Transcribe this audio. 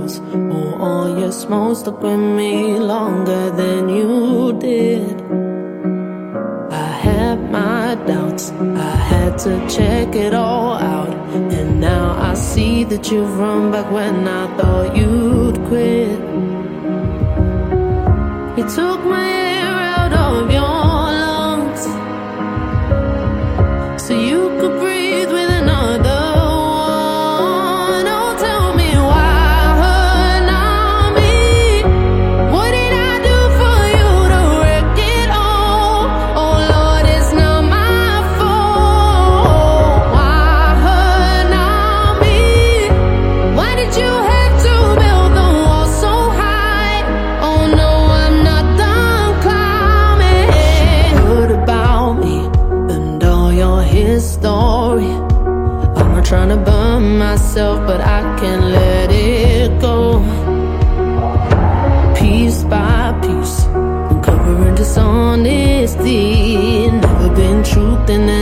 cause. Oh, all your smoke stuck with me longer than you did. I had my doubts, I had to check it all out. And now I see that you've run back when I thought you'd quit. You took my air out of your lungs so you could breathe with another one. Oh, tell me why not me? What did I do for you to wreck it all? Oh Lord, it's not my fault. Why not me? Why did you have to build the wall so high? Oh no, I'm not done climbing. Heard about me and all your history. I'm not trying to burn myself, but I can't let it go. Piece by piece, uncovering dishonesty. Never been truth in